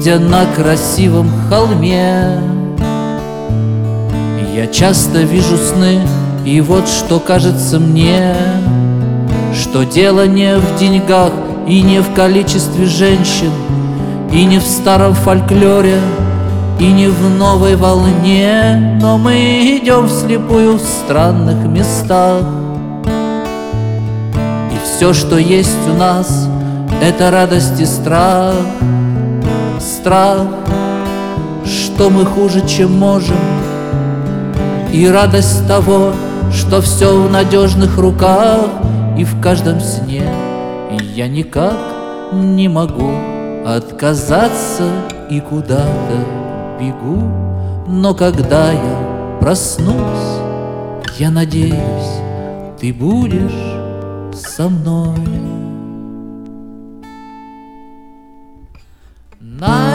сидя на красивом холме. Я часто вижу сны, и вот что кажется мне, что дело не в деньгах и не в количестве женщин, и не в старом фольклоре, и не в новой волне, но мы идем вслепую в странных местах. И все, что есть у нас, это радость и страх. Страх, что мы хуже, чем можем, и радость того, что все в надежных руках и в каждом сне. И я никак не могу отказаться и куда-то бегу, но когда я проснусь, я надеюсь, ты будешь со мной.